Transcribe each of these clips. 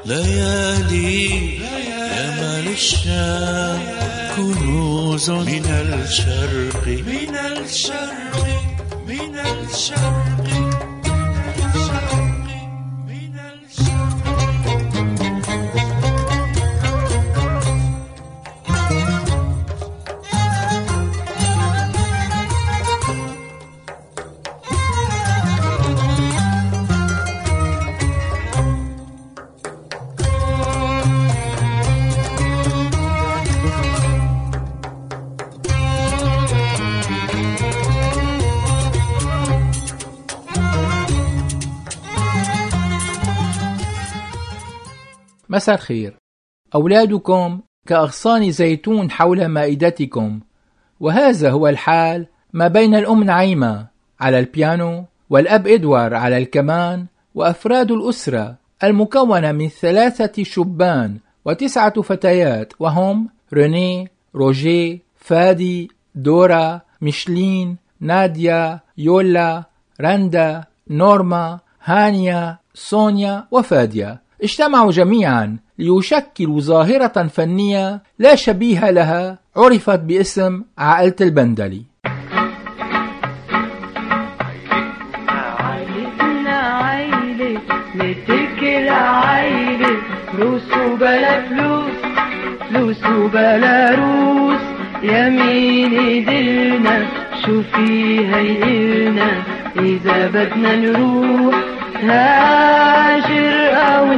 ليالي يا مال الشام كنوز من الشرق من الشرق من الشرق من مساء الخير. أولادكم كأغصان زيتون حول مائدتكم، وهذا هو الحال ما بين الأم نعيمة على البيانو والأب إدوار على الكمان، وأفراد الأسرة المكونة من 3 شبان و9 فتيات، وهم ريني، روجيه، فادي، دورا، ميشلين، ناديا، يولا، رندا، نورما، هانيا، سونيا وفاديا. اجتمعوا جميعا ليشكلوا ظاهرة فنية لا شبيه لها، عرفت باسم عائلة البندلي. عائلتنا عائلة نتكل عائلة، فلوس وبلا فلوس، فلوس وبلا روس، يمين ايدينا شو فيها يقلنا إذا بدنا نروح هاجر أو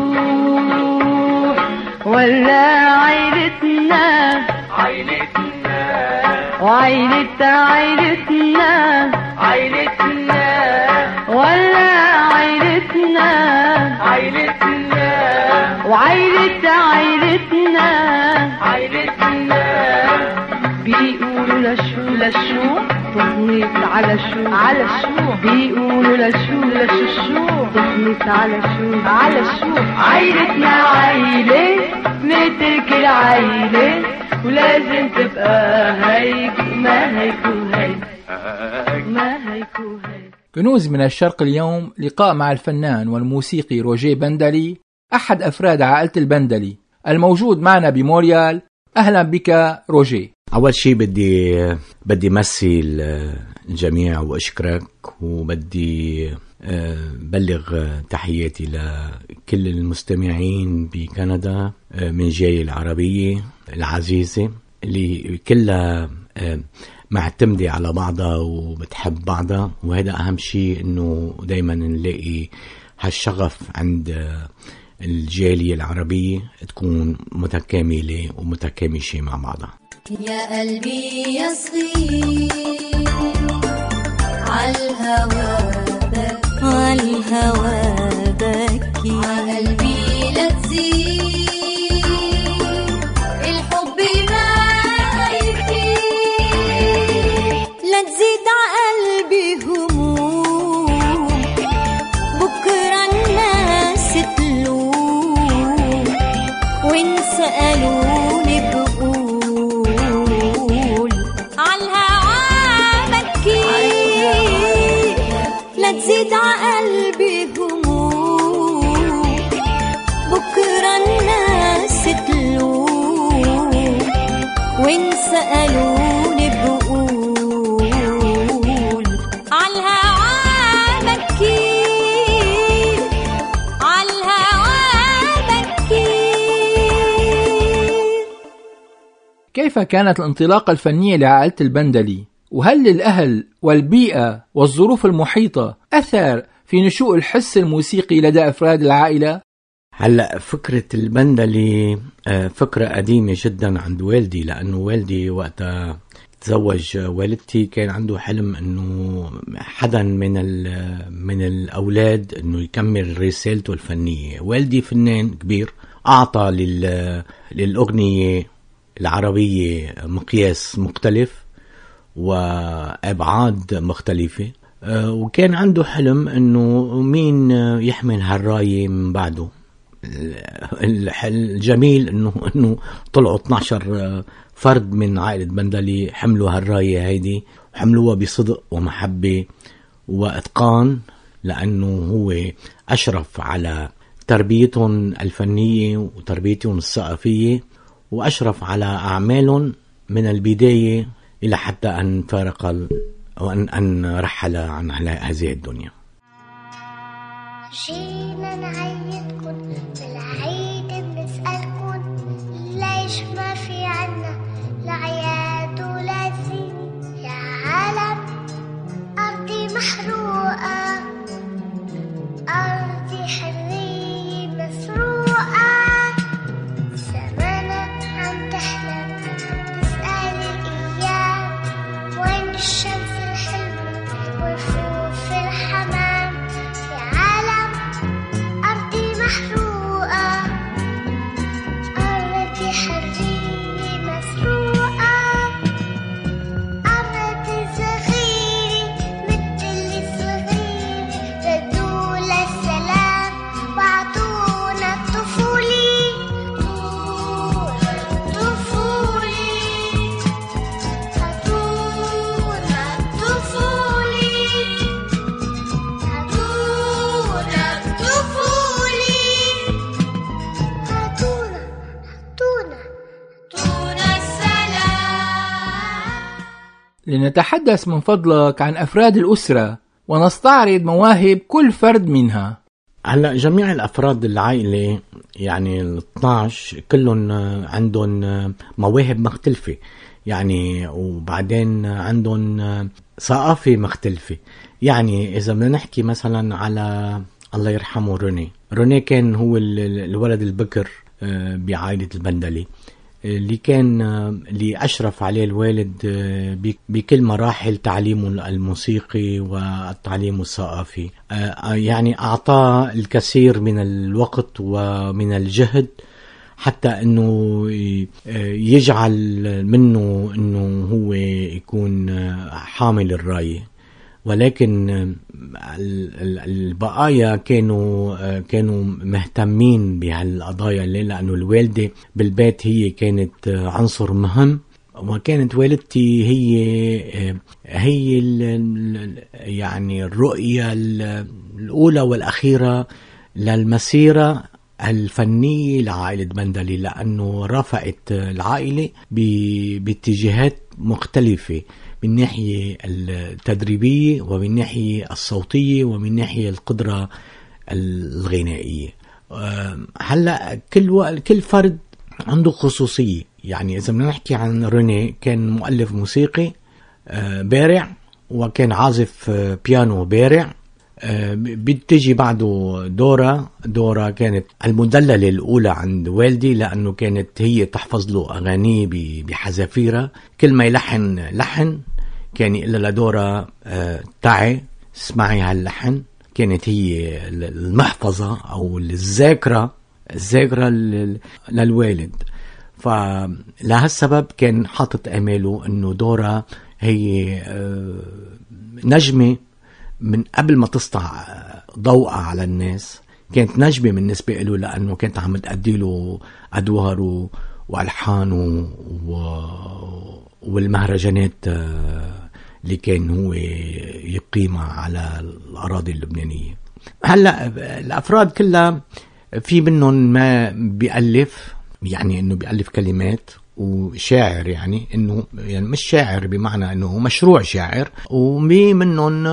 نسوح. ولا عيلتنا عيلتنا وعيلة عيلتنا عيلتنا، ولا عيلتنا عيلتنا وعيلة عيلتنا عيلتنا. بيقولوا لشو تصنيف على شو بيقولوا لشو تصنيف على شو عيلتنا عيلة مثل كل عيلة، ولازم تبقى هيك ما هيك وهيك ما هيك وهيك. كنوز من الشرق اليوم لقاء مع الفنان والموسيقي روجيه بندلي، أحد أفراد عائلة البندلي الموجود معنا بموريال. أهلا بك روجيه. أول شيء بدي مسي الجميع وأشكرك، وبدي بلغ تحياتي لكل المستمعين بكندا من جاي العربية العزيزة اللي كلها معتمدة على بعضها وبتحب بعضها، وهذا أهم شيء إنه دايما نلاقي هالشغف عند الجالية العربية تكون متكاملة ومتكامشة مع بعضها. يا قلبي يا صغير عالهوى بكي، عالهوى بكي، عالقلبي لا تزيد الحب ما يبكي، لا تزيد عقلبي هموم بكرة الناس تلوم، وإن سألوني تزيد عقلبي هموم بكرة الناس تلوم، وإن سألوني بقول عالهوى بكي، عالهوى بكي. كيف كانت الانطلاقة الفنية لعائلة البندلي؟ وهل للأهل والبيئة والظروف المحيطة أثر في نشوء الحس الموسيقي لدى أفراد العائلة؟ هلأ فكرة البندلي فكرة قديمة جدا عند والدي، لأنه والدي وقتها تزوج والدتي كان عنده حلم أنه حدا من الأولاد أنه يكمل رسالته الفنية. والدي فنان كبير، أعطى للأغنية العربية مقياس مختلف وأبعاد مختلفة، وكان عنده حلم أنه مين يحمل هالراية من بعده. الجميل أنه طلعوا 12 فرد من عائلة بندلي حملوا هالراية هيدي، وحملوها بصدق ومحبة وإتقان، لأنه هو أشرف على تربيتهم الفنية وتربيتهم الثقافية، وأشرف على أعمالهم من البداية إلى حتى أن فارق وأن رحل عن هذه الدنيا. جينا نعيدكن بالعيد بنسألكن ليش ما في عنا العياد ولا زين يا عالم. أرضي محروقة، أرضي حرية مسروقة، زمانك عم تحلم تسأل الأيام وين الشمس الحلوة والرفوف الحمام. يا عالم أرضي محروقة، أرضي حرية مسروقة، أرضي صغيرة مثل الصغيرة ردوا للسلام وعطونا الطفولة. طفولة عطونا الطفولة، عطونا الطفولة، عطونا السلام. لنتحدث من فضلك عن أفراد الأسرة ونستعرض مواهب كل فرد منها. هلا جميع الأفراد العائلة يعني ال 12 كلهم عندهم مواهب مختلفة يعني، وبعدين عندهم ثقافة مختلفة. يعني إذا بدنا نحكي مثلا على الله يرحمه روني كان هو الولد البكر بعائلة البندلي، اللي أشرف عليه الوالد بكل مراحل تعليمه الموسيقي والتعليم الثقافي. يعني أعطاه الكثير من الوقت ومن الجهد حتى أنه يجعل منه أنه هو يكون حامل الراية. ولكن البقايا كانوا مهتمين بهالقضايا لأنه الوالدة بالبيت هي كانت عنصر مهم، وكانت والدتي هي يعني الرؤية الأولى والأخيرة للمسيرة الفنية لعائلة بندلي، لأنه رافقت العائلة باتجاهات مختلفة من ناحية التدريبية ومن ناحية الصوتية ومن ناحية القدرة الغنائية. هلأ كل فرد عنده خصوصية. يعني إذا بدنا نحكي عن روني، كان مؤلف موسيقي بارع، وكان عازف بيانو بارع. بتجي بعده دورا كانت المدللة الأولى عند والدي، لأنه كانت هي تحفظ له أغانيه بحذافيرها. كل ما يلحن كان يقول لدورا تعي اسمعي هاللحن. كانت هي المحفظة أو الذاكرة للوالد. فلهالسبب كان حاطط أماله أنه دورا هي نجمة من قبل ما تسطع ضوء على الناس. كانت نجمة بالنسبة له، لأنه كانت عم تأدي له أدواره وألحانه والمهرجانات اللي كان هو يقيمها على الأراضي اللبنانية. هلأ الأفراد كلها في منهم ما بيألف، يعني إنه بيألف كلمات وشاعر، يعني إنه يعني مش شاعر بمعنى إنه مشروع شاعر، ومي منهم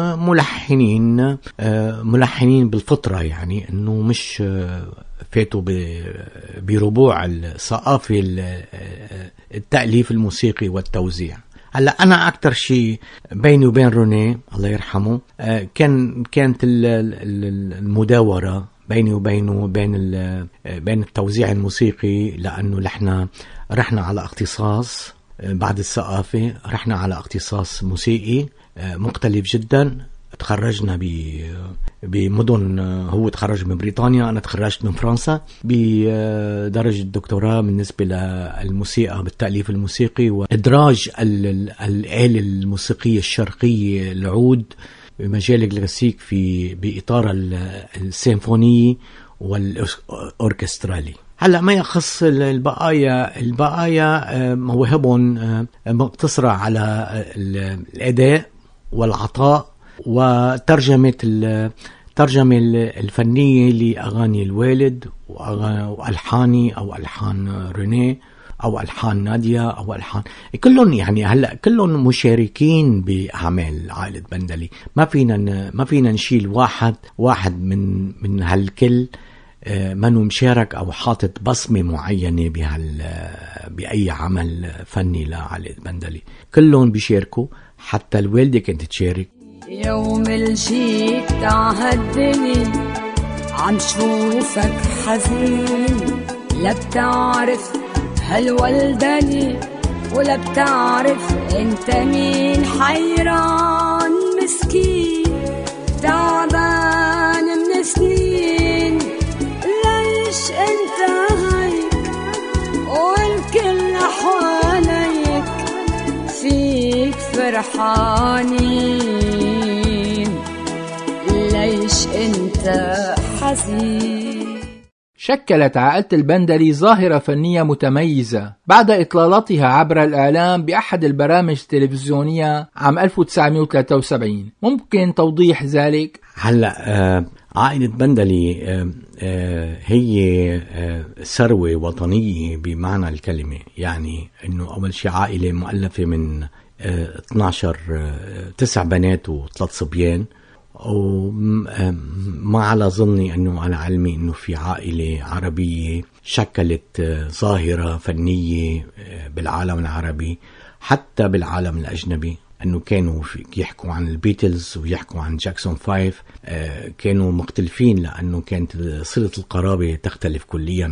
ملحنين بالفطرة، يعني إنه مش فاتوا بربوع الثقافة التأليف الموسيقي والتوزيع. هلا أنا أكتر شيء بيني وبين روني الله يرحمه كانت المداورة بيني وبينه بين التوزيع الموسيقي، لأنه نحن رحنا على اختصاص بعد الثقافة، رحنا على اختصاص موسيقي مختلف جدا. تخرجنا بمدن، هو تخرج من بريطانيا، أنا تخرجت من فرنسا بدرجة الدكتوراه بالنسبة للموسيقى بالتأليف الموسيقي وإدراج الآلة الموسيقية الشرقية العود بمجال الكلاسيك بإطار السيمفوني والأوركسترالي. هلا ما يخص البقايا مواهبهم مقتصرة على الأداء والعطاء وترجمة الترجمة الفنية لأغاني الوالد وألحاني أو ألحان رينيه أو ألحان نادية أو ألحان كلهم، يعني هلأ كلهم مشاركين بأعمال عائلة بندلي. ما فينا نشيل واحد من هالكل منو مشارك أو حاطط بصمة معينة بأي عمل فني لعائلة بندلي. كلهم بيشاركوا، حتى الوالدة كانت تشارك. يوم الجيت تعهدني عم شوفك حزين، لا بتعرف هل ولدني ولا بتعرف انت مين، حيران مسكين تعبان من سنين، ليش انت هيك والكل حواليك فيك فرحانين، ليش انت حزين. شكلت عائلة البندلي ظاهرة فنية متميزة بعد إطلالتها عبر الإعلام بأحد البرامج التلفزيونية عام 1973. ممكن توضيح ذلك؟ هلأ عائلة بندلي هي ثروة وطنية بمعنى الكلمة، يعني إنه أول شيء عائلة مؤلفة من 9 بنات و3 صبيان، وما على ظني أنه على علمي أنه في عائلة عربية شكلت ظاهرة فنية بالعالم العربي حتى بالعالم الأجنبي، أنه كانوا يحكوا عن البيتلز ويحكوا عن جاكسون 5. كانوا مختلفين لأنه كانت صلة القرابة تختلف كليا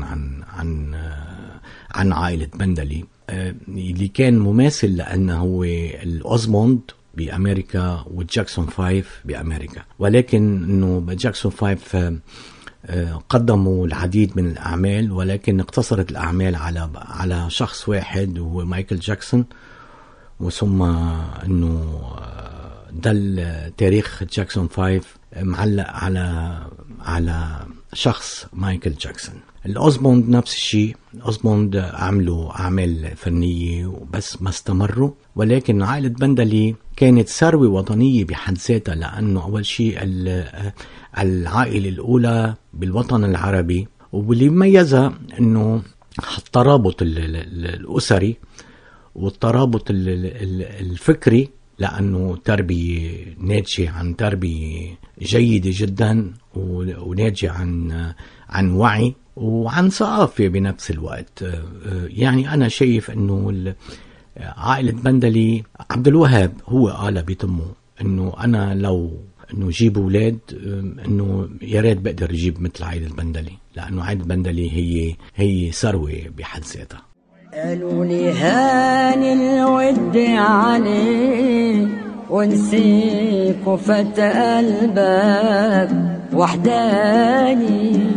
عن عائلة بندلي. اللي كان مماثل لأنه هو الأوزموند بأمريكا والجاكسون 5 بأمريكا، ولكن أنه جاكسون 5 قدموا العديد من الأعمال، ولكن اقتصرت الأعمال على شخص واحد وهو مايكل جاكسون، وثم أنه دل تاريخ جاكسون 5 معلق على شخص مايكل جاكسون. الأوزموند نفس الشيء، الأوزموند عملوا أعمال فنية بس ما استمروا، ولكن عائلة بندلي كانت ثروة وطنية بحد ذاتها، لأنه أول شيء العائلة الأولى بالوطن العربي، واللي ميزها أنه الترابط الأسري والترابط الفكري، لأنه تربية ناتجة عن تربية جيدة جدا وناتجة عن وعي وعن ثقافة بنفس الوقت. يعني أنا شايف أنه عائلة بندلي، عبد الوهاب هو قال بيتمه أنه أنا لو أنه جيب أولاد أنه يا ريت بقدر أجيب مثل عائلة بندلي، لأنه عائلة بندلي هي ثروة بحد ذاتها. قالوا لي هاني الود عليك ونسيك وفت قلبك وحداني،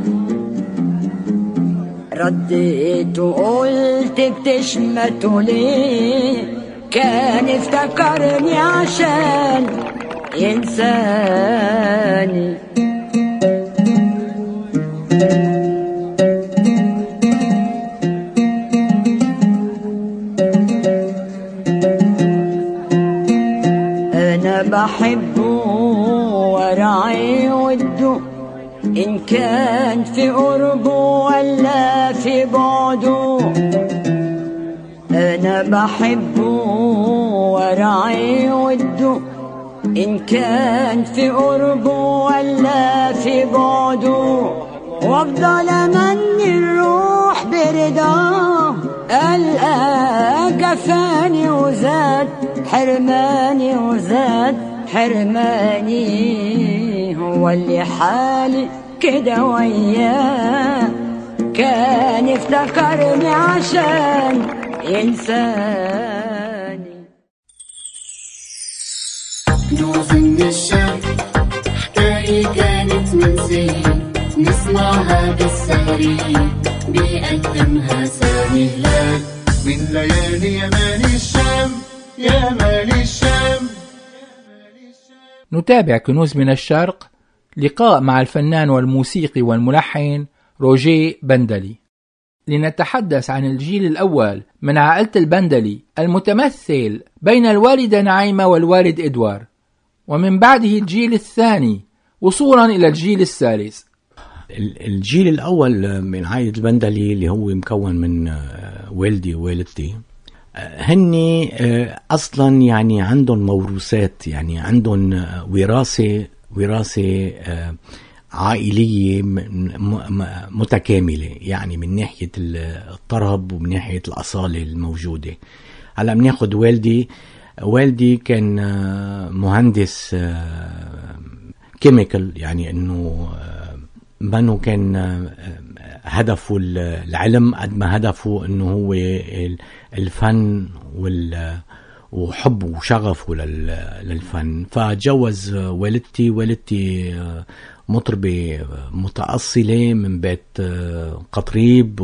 رديت وقلت بتشمتوا ليه، كان افتكرني عشان ينساني. أنا بحبه ورعي وده، إن كان في قربه ولا في بعده. أنا بحبه ورعي وده، إن كان في قربه ولا في بعده. وافضل أمني الروح برضاه، ألقى جفاني وزاد حرماني وزاد حرماني. هو اللي حالي كده وياه، كان افتكرني عشان ينساني. كنوز من الشام، حكاية كانت من زين، نسمعها بالسهري بيقدمها سامي هلال. من ليالي يمان الشام، يا مال الشام. نتابع كنوز من الشرق، لقاء مع الفنان والموسيقي والملحن روجيه بندلي، لنتحدث عن الجيل الأول من عائلة البندلي المتمثل بين الوالدة نعيمة والوالد إدوار، ومن بعده الجيل الثاني وصولا إلى الجيل الثالث. الجيل الأول من عائلة البندلي اللي هو مكون من والدي ووالدتي، هن أصلا يعني عندهم موروثات، يعني عندهم وراثة عائلية متكاملة، يعني من ناحية الطرب ومن ناحية الأصالة الموجودة. هلأ بناخد والدي كان مهندس كيميكال، يعني انه منه كان هدفه العلم قد ما هدفه انه هو الفن وحبه وشغفه للفن. فجوز والدتي مطربة متأصلة من بيت قطريب،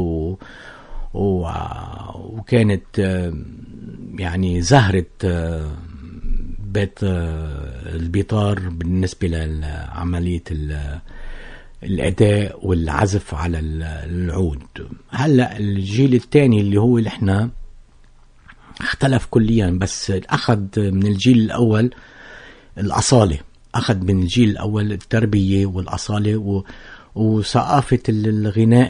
وكانت يعني زهرة بيت البيطار بالنسبة لعملية الأداء والعزف على العود. هلأ الجيل الثاني اللي هو اللي احنا اختلف كليا، بس أخذ من الجيل الأول الأصالة، أخذ من الجيل الأول التربية والأصالة وثقافة الغناء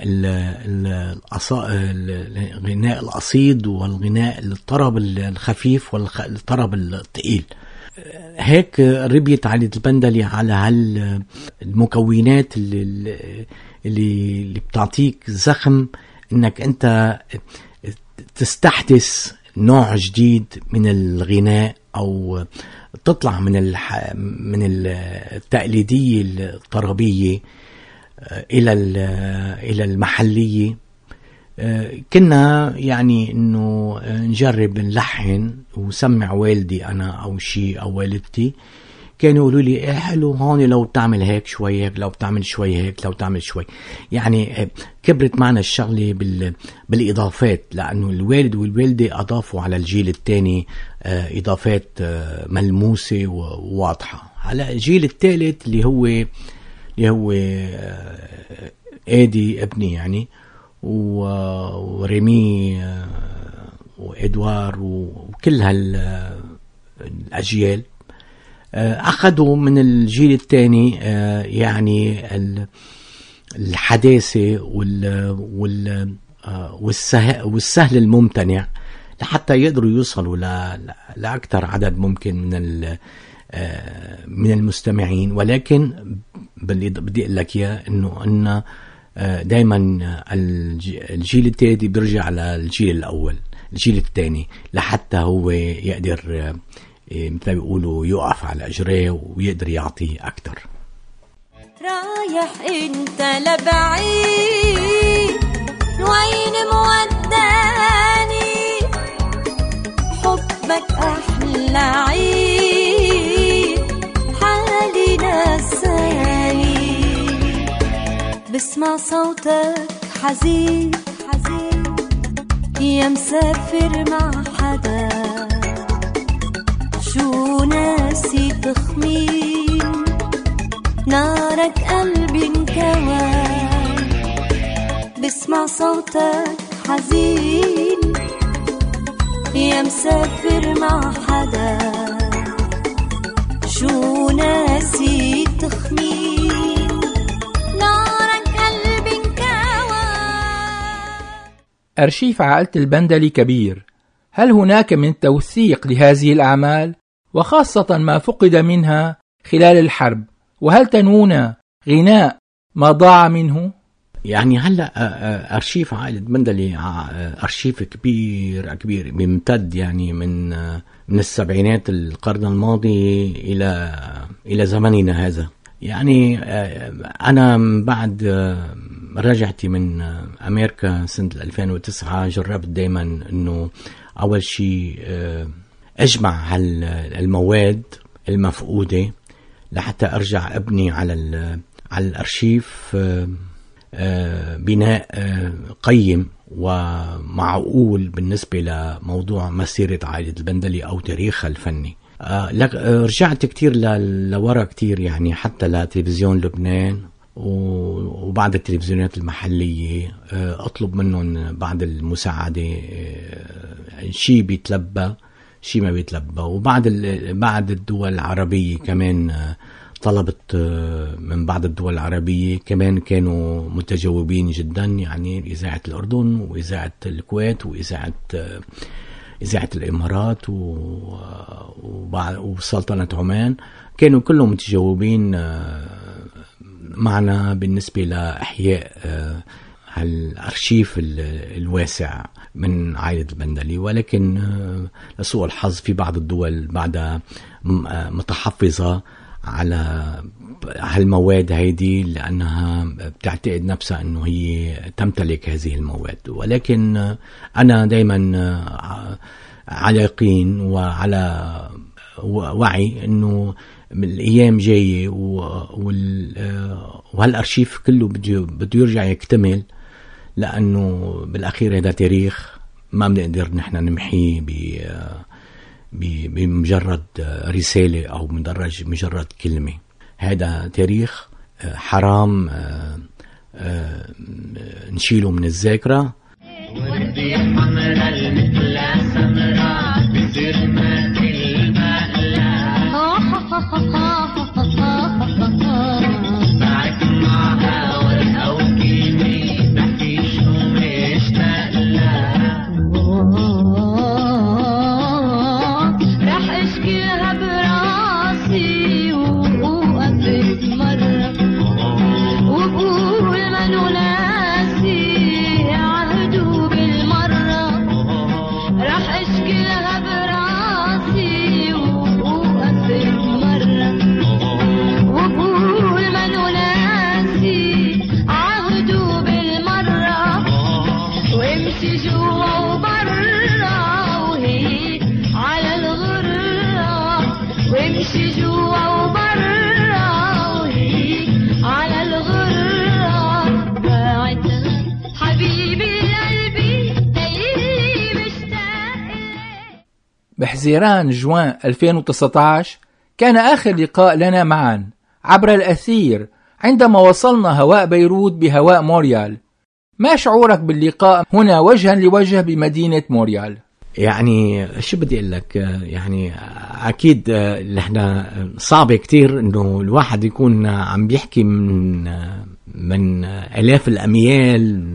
الغناء القصيد والغناء الطرب الخفيف والطرب الثقيل. هيك ربيت عائلة البندلي على المكونات اللي بتعطيك زخم انك انت تستحدث نوع جديد من الغناء او تطلع من التقليدية الطربية الى المحلية. كنا يعني انه نجرب نلحن وسمع والدي انا او شيء او والدتي، كانوا يقولوا لي ايه حلو هون لو بتعمل هيك شوي، هيك لو بتعمل شوي، هيك لو بتعمل شوي. يعني كبرت معنا الشغلة بالاضافات، لانه الوالد والوالدة اضافوا على الجيل الثاني اضافات ملموسة وواضحة. هلا الجيل الثالث اللي هو ايدي ابني يعني وريمي وإدوار وكل هالأجيال أخذوا من الجيل الثاني يعني الحداثة والسهل الممتنع لحتى يقدروا يوصلوا لأكثر عدد ممكن من المستمعين. ولكن بدي أقول لك إنه دايما الجيل الثاني بيرجع على الجيل الأول، الجيل الثاني لحتى هو يقدر مثل بيقولوا يقف على أجريه ويقدر يعطي أكتر. رايح انت لبعيد وين موداني، حبك أحلى عيد حالي نساني، بسمع صوتك حزين حزين يا مسافر مع حدا، شو ناسي تخمين نارك قلبي انكوى، بسمع صوتك حزين يا مسافر مع حدا، شو ناسي تخمين نارك قلبي انكوى. أرشيف عائلة البندلي كبير، هل هناك من توثيق لهذه الأعمال وخاصة ما فقد منها خلال الحرب؟ وهل تنوون غناء ما ضاع منه؟ يعني هلا أرشيف عائلة بندلي أرشيف كبير بيمتد يعني من السبعينات القرن الماضي إلى زمننا هذا. يعني أنا بعد رجعتي من أمريكا سنة 2009 جربت دايما إنه أول شيء أجمع المواد المفقودة لحتى أرجع أبني على الأرشيف بناء قيم ومعقول بالنسبة لموضوع مسيرة عائلة البندلي أو تاريخها الفني. رجعت كتير لورا كتير، يعني حتى لتلفزيون لبنان وبعض التلفزيونات المحلية أطلب منهم بعض المساعدة، شيء بيتلبى شيء ما بيتلبى. وبعد الدول العربية كمان طلبت من بعض الدول العربية كمان كانوا متجاوبين جدا، يعني إذاعة الأردن وإذاعة الكويت وإذاعة الإمارات وسلطنة عمان، كانوا كلهم متجاوبين معنا بالنسبة لإحياء هالأرشيف الواسع من عائلة البندلي. ولكن لسوء الحظ في بعض الدول بعدها متحفظة على هالمواد هيدي لأنها بتعتقد نفسها أنه هي تمتلك هذه المواد. ولكن أنا دايما على يقين وعلى وعي أنه الأيام جاية وهالأرشيف كله بده يرجع يكتمل، لأنه بالأخير هذا تاريخ ما بنقدر نحن نمحيه بمجرد رسالة أو مجرد كلمة. هذا تاريخ حرام نشيله من الذاكرة. ودي حمرا مثل سمراء بصير ما بعد معها ورقة وكلمة بحكي شو مشتاق لها، رح اشكيها براسي وقفت مرة وبقول منو ناسي عهدو بالمرة، رح اشكيها براسي وقفت مرة وبقول منو ناسي عهدو بالمرة، وامشي جوا وبرا وهي على الغرة، وامشي جوا وبرا وهي على الغرة، باعتها حبيبي قلبي اللي مشتاق إليه. بحزيران جوان 2019 كان آخر لقاء لنا معا عبر الأثير عندما وصلنا هواء بيروت بهواء مونريال. ما شعورك باللقاء هنا وجها لوجه بمدينة مونريال؟ يعني شو بدي أقول لك، يعني أكيد نحن صعب كتير إنه الواحد يكون عم بيحكي من آلاف الأميال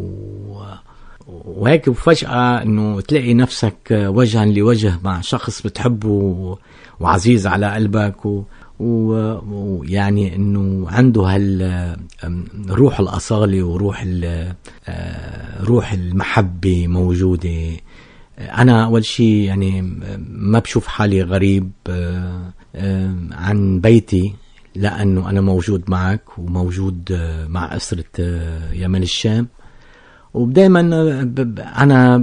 وهيك وفجأة إنه تلاقي نفسك وجها لوجه مع شخص بتحبه وعزيز على قلبك ويعني إنه عنده روح الأصالة وروح روح المحبة موجودة. أنا أول شيء يعني ما بشوف حالي غريب عن بيتي، لأنه أنا موجود معك وموجود مع أسرة يمن الشام، ودائما أنا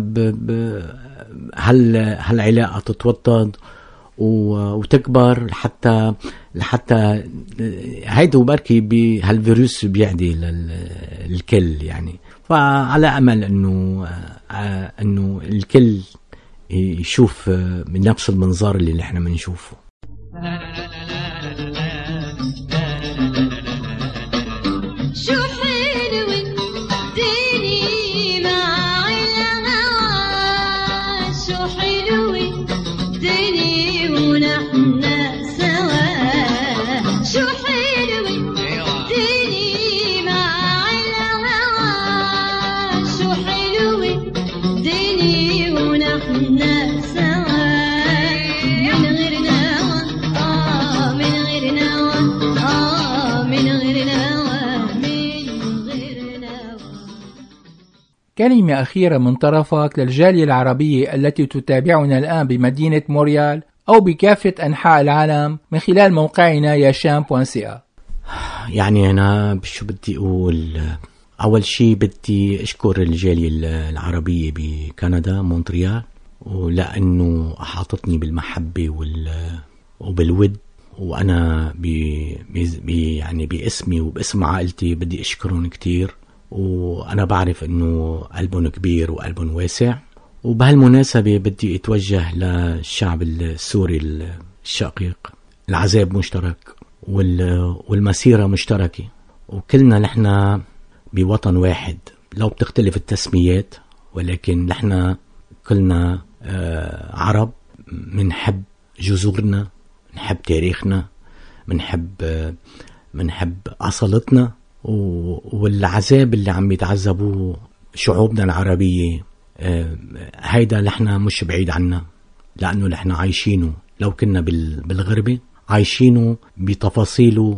هالعلاقة تتوطد وتكبر لحتى هيدو بركي بهالفيروس بيعدي للكل يعني. فعلى أمل أنه الكل يشوف من نفس المنظار اللي نحن بنشوفه. شو حلو الدنيا مع الهوى، شو حلو الدنيا ونحن سوا، شو حلو الدنيا مع الهوى، شو حلو الدنيا ونحن سوا، من غير نوى من غير نوى من غير نوى من غير نوى. كلمة أخيرة من طرفك للجالية العربية التي تتابعنا الآن بمدينة مونريال أو بكافة أنحاء العالم من خلال موقعنا yasham.ca. يعني أنا شو بدي أقول، أول شيء بدي أشكر الجالية العربية بكندا مونتريال، ولأنه أحاطتني بالمحبة وبالود، وأنا يعني باسمي وباسم عائلتي بدي أشكرهم كتير، وأنا بعرف أنه قلبهم كبير وقلبهم واسع. وبهالمناسبة بدي أتوجه للشعب السوري الشقيق، العذاب مشترك والمسيرة مشتركة، وكلنا نحن بوطن واحد لو بتختلف التسميات، ولكن نحن كلنا عرب، منحب جذورنا، نحب تاريخنا، منحب أصالتنا، والعذاب اللي عم يتعذبوه شعوبنا العربية هيدا نحن مش بعيد عنا، لأنه نحن عايشينه. لو كنا بالغربة عايشينه بتفاصيله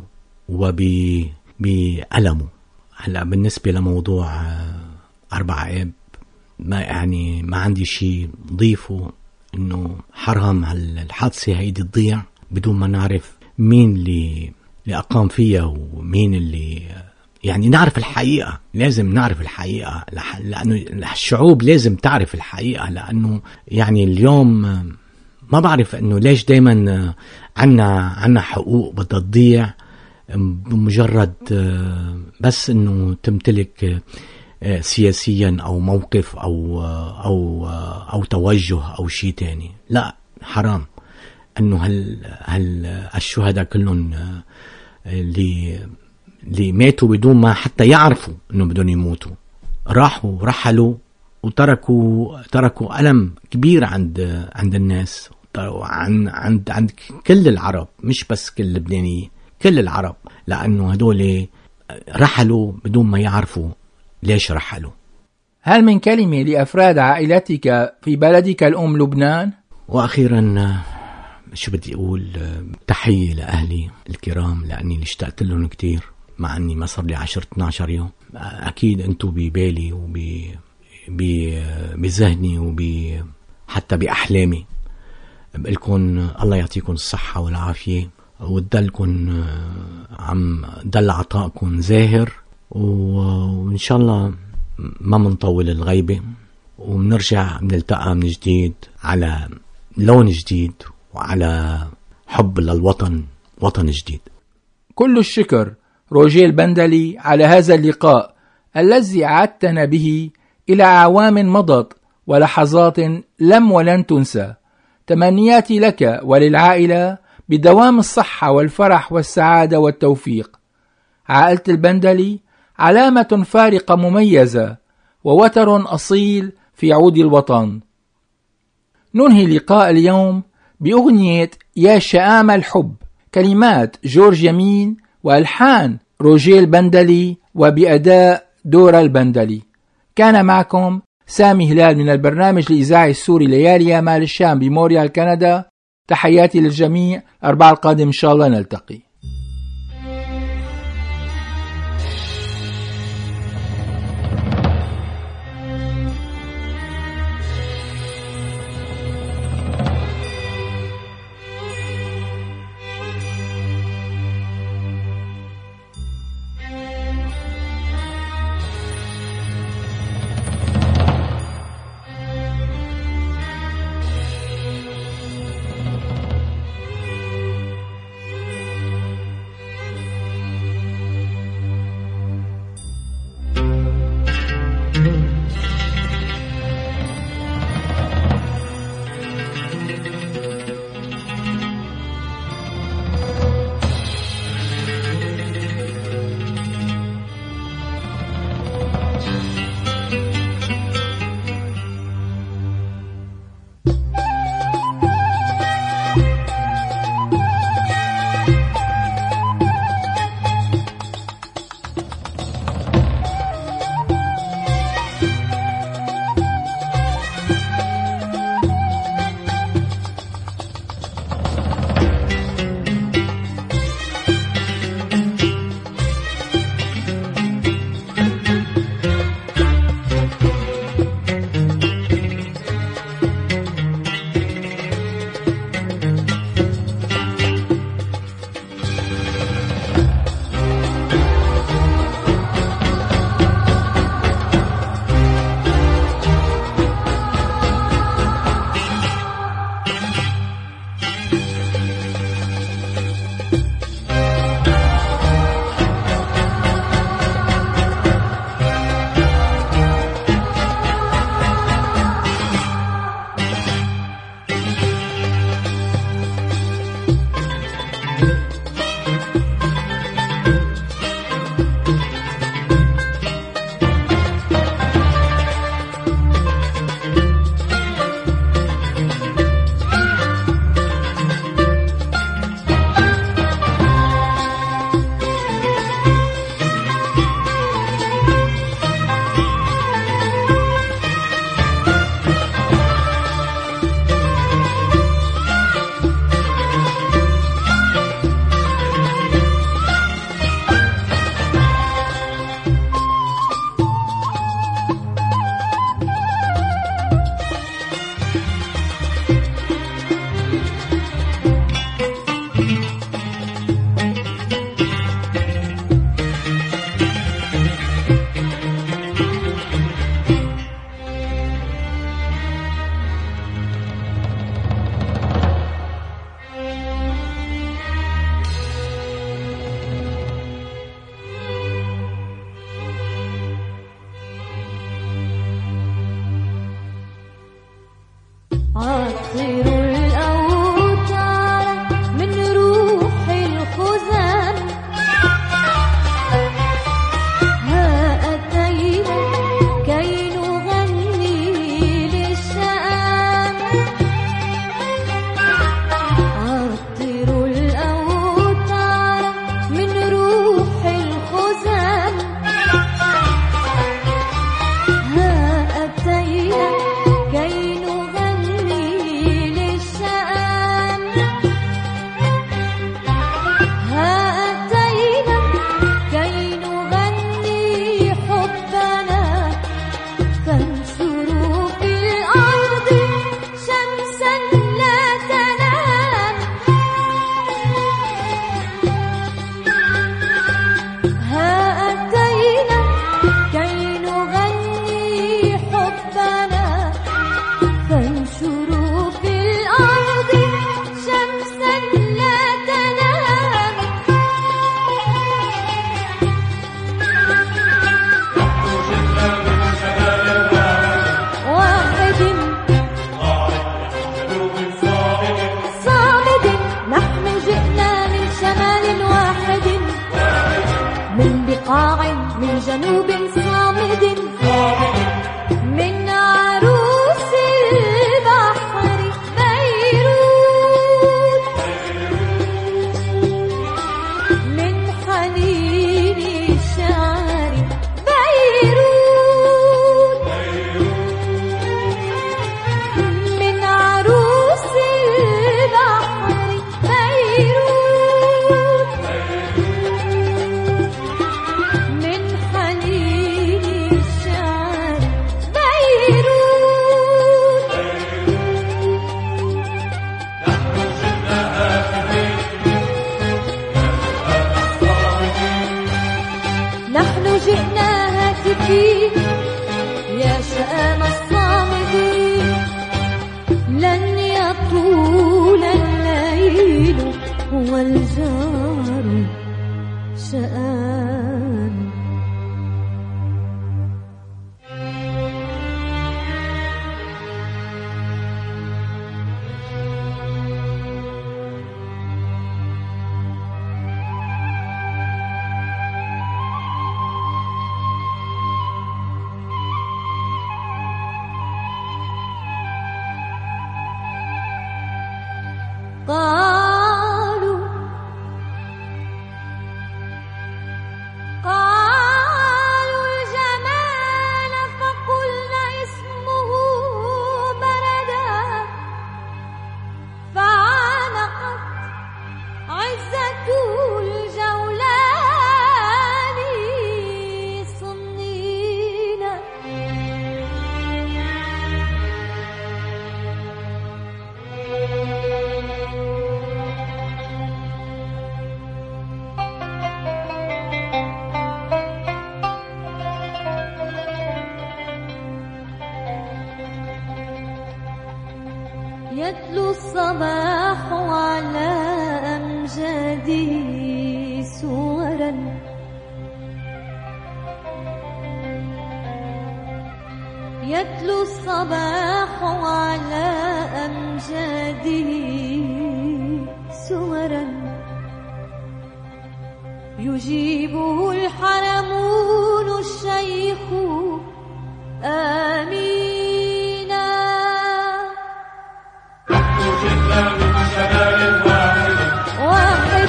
وبألمه. هلا بالنسبة لموضوع 4 آب، ما عندي شيء ضيفه، إنه حرام هالحادثة هيدي تضيع بدون ما نعرف مين اللي أقام فيها ومين اللي يعني نعرف الحقيقة. لازم نعرف الحقيقة، لأنه الشعوب لازم تعرف الحقيقة. لأنه يعني اليوم ما بعرف إنه ليش دايما عنا حقوق بدها تضيع بمجرد بس إنه تمتلك سياسيا أو موقف أو توجه أو شيء تاني. لا، حرام إنه الشهداء كلهم اللي ماتوا بدون ما حتى يعرفوا إنه بدهم يموتوا، رحلوا وتركوا ألم كبير عند الناس، عند كل العرب، مش بس كل اللبنانيين، كل العرب، لأنه هدول رحلوا بدون ما يعرفوا ليش رحلوا. هل من كلمة لأفراد عائلتك في بلدك الأم لبنان؟ وأخيرا شو بدي أقول، تحية لأهلي الكرام، لأني اشتقت لهم كتير، مع أني ما صار لي 10-12 يوم. أكيد أنتوا ببالي بذهني حتى بأحلامي. بقلكن الله يعطيكم الصحة والعافية، وتدلكن دل عطاءكم زاهر، وإن شاء الله ما منطول الغيبة، ومنرجع نلتقى من جديد على لون جديد وعلى حب للوطن، وطن جديد. كل الشكر روجيه البندلي على هذا اللقاء الذي أعدتنا به إلى أعوام مضت ولحظات لم ولن تنسى. تمنياتي لك وللعائلة بدوام الصحة والفرح والسعادة والتوفيق. عائلة البندلي علامة فارقة مميزة ووتر أصيل في عود الوطن. ننهي لقاء اليوم بأغنية يا شآم الحب، كلمات جورج يمين وألحان روجيه البندلي وبأداء دورا البندلي. كان معكم سامي هلال من البرنامج الإذاعي السوري ليالي مال الشام بموريال كندا. تحياتي للجميع. 4 القادم إن شاء الله نلتقي. عطر الأوتار من روح الخزان. ها أتينا كي نغني للشآن. عطر الأوتار من روح الخزان. ها أتينا كي نغني للشآن. ها أتينا كي نغني حبنا فانشروا في الأرض شمسا لا تنام. ها أتينا كي نغني حبنا فانشروا في الأرض شمسا لا تنام. واحد صامد نحن جئنا من شمال واحد من بقاع من جنوب صامد من عروس البحر بيروت من حنين الشعر بيروت من عروس البحر بيروت من حنين الشعر بيروت. نحن جئنا هاتفين يا شآم الصامدين. لن يطول الليل والجار شآم. قالوا الجمال فقلنا اسمه بردا. فعانقت عزة الجولان صنينا. يتلو الصباح على أمجاده سورا. يتلو الصباح على أمجاده سورا. يجيبه الحرمون الشيخ آمينا. واحد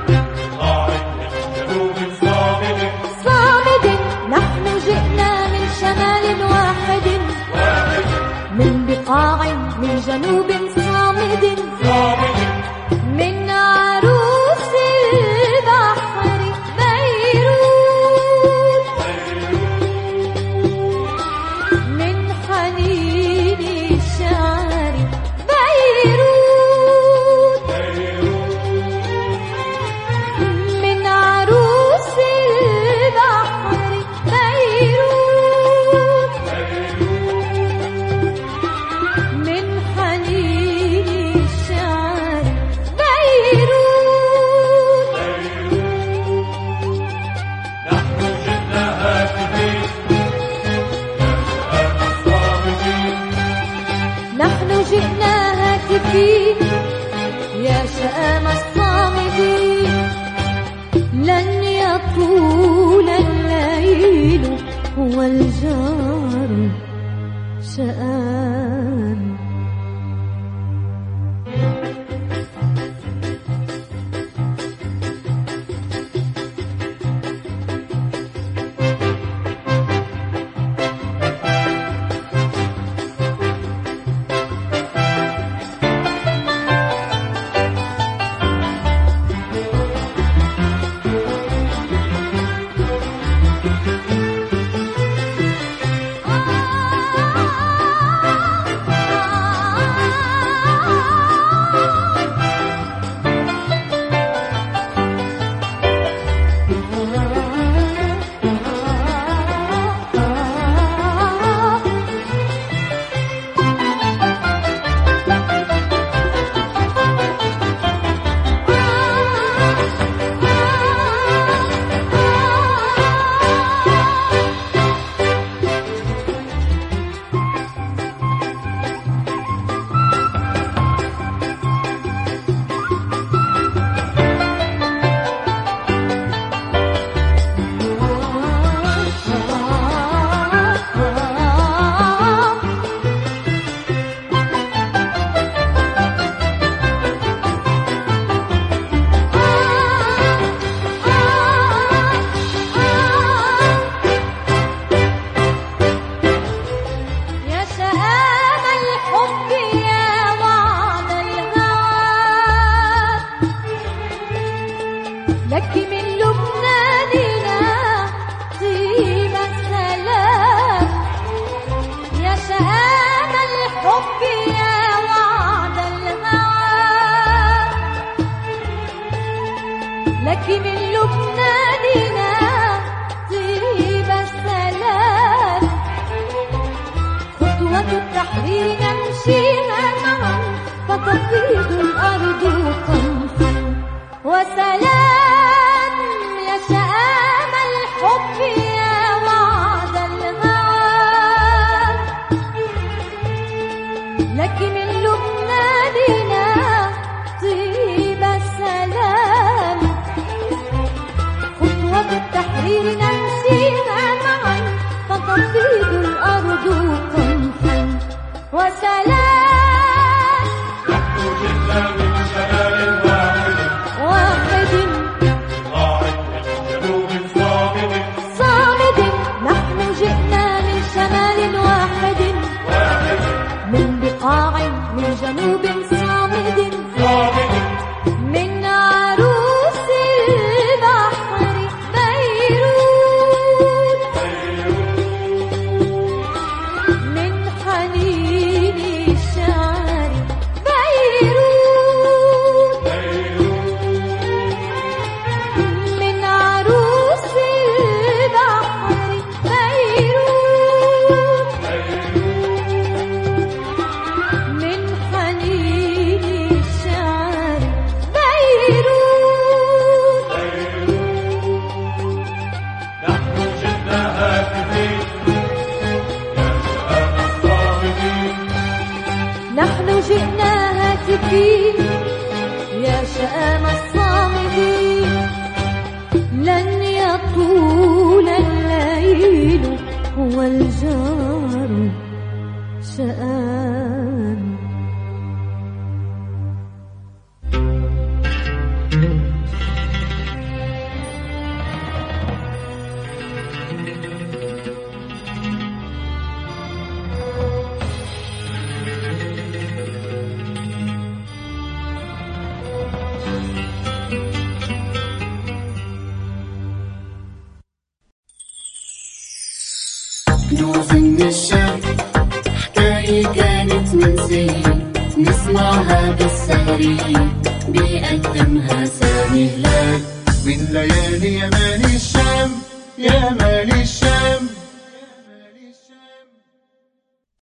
صامد نحن جئنا من شمال واحد من بقاع من جنوب صامد من عروس البحر بيروت من حنين الشعر بيروت من عروس البحر بيروت من حنين هاتفين يا شآم الصامدين لن يطول الليل والجار شآم. لك من لبناننا طيب السلام يا شهام الحب يا وعد الهوى. لك من لبناننا طيب السلام خطوة التحرير نمشيها معا فتفيض الأرض قنفا وسلام يا شآم الحب يا وعد الهوى. لك من لبناننا طيب السلام خطوة التحرير نمشيها معا فتفيض الأرض قنفا وسلام. من جنوب صامد من عروس البحر بيروت من حنين الشعر بيروت من عروس البحر بيروت من حنين الشعر بيروت. نحن جئنا هاتفين يا شآم الصامدين نحن جئنا هاتفين يا شآم الصامدين لن يطول الليل والجار شآم. كنوز من الشام حكاية كانت منسية نسمعها بالسهرية بيقدمها سامي هلال من ليالي يا مالي الشام يا مالي الشام